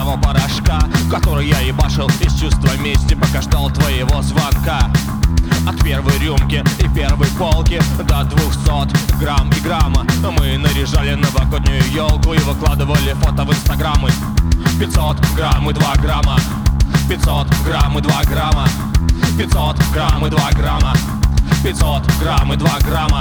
того порошка, который я ебашил из чувства мести, пока ждал твоего звонка. От первой рюмки и первой полки до 200 грамм и грамма мы наряжали новогоднюю елку и выкладывали фото в инстаграмы. 500 грамм и 2 грамма, 500 грамм и 2 грамма, 500 грамм и 2 грамма, 500 грамм и 2 грамма.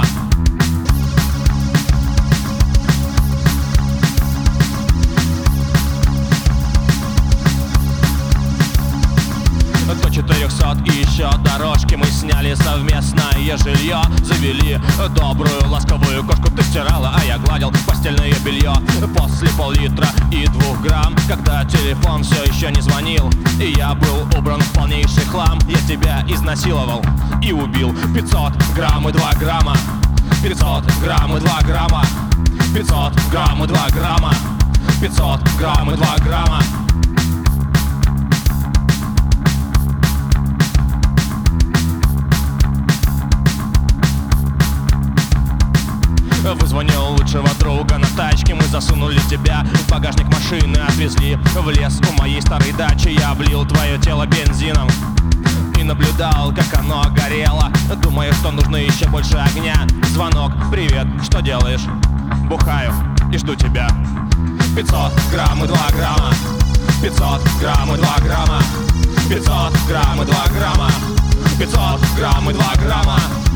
До 400 и еще дорожки мы сняли совместное жилье. Завели добрую ласковую кошку, ты стирала, а я гладил постельное белье. После пол-литра и 2 грамм, когда телефон все еще не звонил и я был убран в полнейший хлам, я тебя изнасиловал и убил. 500 грамм и 2 грамма, 500 грамм и 2 грамма, 500 грамм и 2 грамма, 500 грамм и 2 грамма. Вызвонил лучшего друга на тачке, мы засунули тебя в багажник машины, отвезли в лес у моей старой дачи. Я облил твое тело бензином и наблюдал, как оно горело, думая, что нужно еще больше огня. Звонок: привет, что делаешь? Бухаю и жду тебя. 500 грамм и 2 грамма, 500 грамм и 2 грамма, 500 грамм и 2 грамма, 500 грамм и 2 грамма.